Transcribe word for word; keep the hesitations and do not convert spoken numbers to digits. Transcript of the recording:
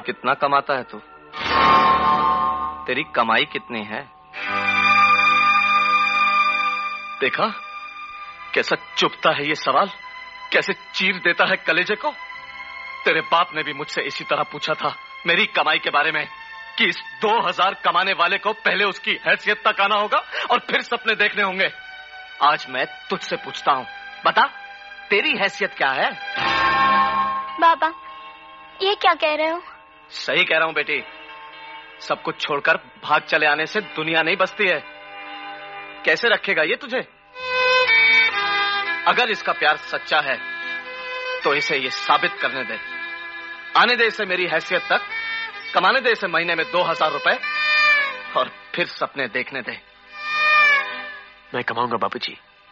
कितना कमाता है तू? तेरी कमाई कितनी है? देखा कैसा चुभता है ये सवाल, कैसे चीर देता है कलेजे को। तेरे बाप ने भी मुझसे इसी तरह पूछा था मेरी कमाई के बारे में कि इस दो हजार कमाने वाले को पहले उसकी हैसियत तक आना होगा और फिर सपने देखने होंगे। आज मैं तुझसे पूछता हूँ, बता तेरी हैसियत क्या है? बाबा ये क्या कह रहे हो? सही कह रहा हूँ बेटी, सब कुछ छोड़कर भाग चले आने से दुनिया नहीं बसती है। कैसे रखेगा ये तुझे? अगर इसका प्यार सच्चा है तो इसे ये साबित करने दे, आने दे इसे मेरी हैसियत तक, कमाने दे इसे महीने में दो हजार रुपए और फिर सपने देखने दे। मैं कमाऊंगा बाबूजी।